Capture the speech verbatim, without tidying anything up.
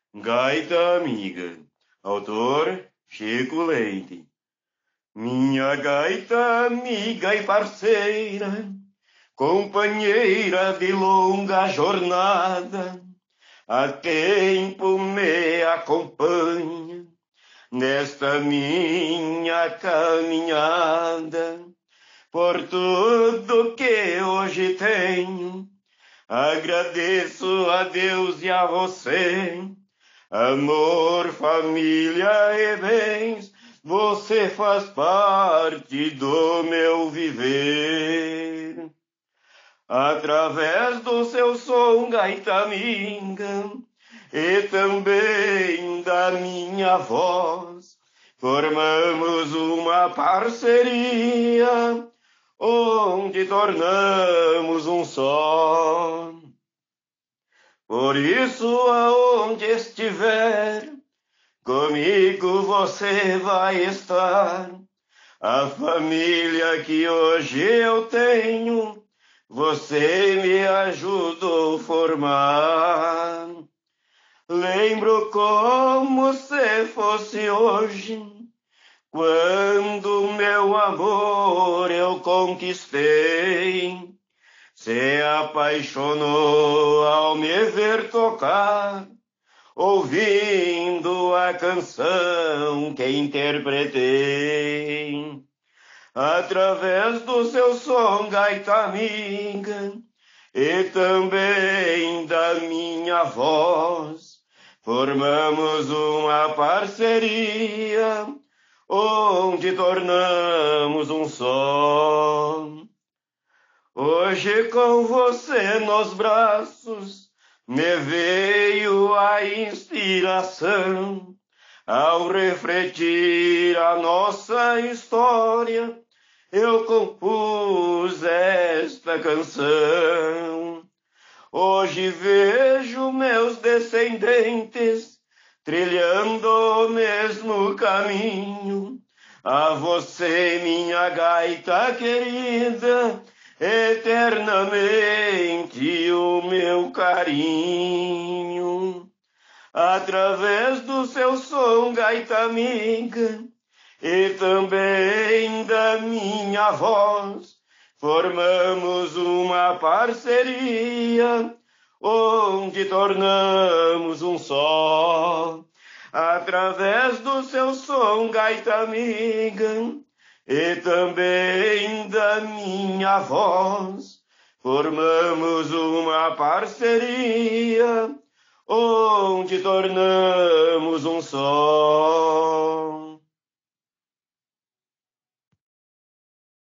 Gaita amiga, autor Chico Leite. Minha gaita amiga e parceira, companheira de longa jornada, há tempo me acompanha nesta minha caminhada. Por tudo que hoje tenho, agradeço a Deus e a você. Amor, família e bens, você faz parte do meu viver. Através do seu som, gaita amiga, e também da minha voz, formamos uma parceria, onde tornamos um só. Por isso, aonde estiver, comigo você vai estar. A família que hoje eu tenho, você me ajudou a formar. Lembro como se fosse hoje, quando meu amor eu conquistei. Se apaixonou ao me ver tocar, ouvindo a canção que interpretei. Através do seu som, gaita amiga, e também da minha voz, formamos uma parceria, onde tornamos um só. Hoje com você nos braços me veio a inspiração, ao refletir a nossa história, eu compus esta canção. Hoje vejo meus descendentes trilhando o mesmo caminho, a você, minha gaita querida, eternamente o meu carinho. Através do seu som, gaita amiga, e também da minha voz, formamos uma parceria, onde tornamos um só. Através do seu som, gaita amiga, e também da minha voz, formamos uma parceria, onde tornamos um só.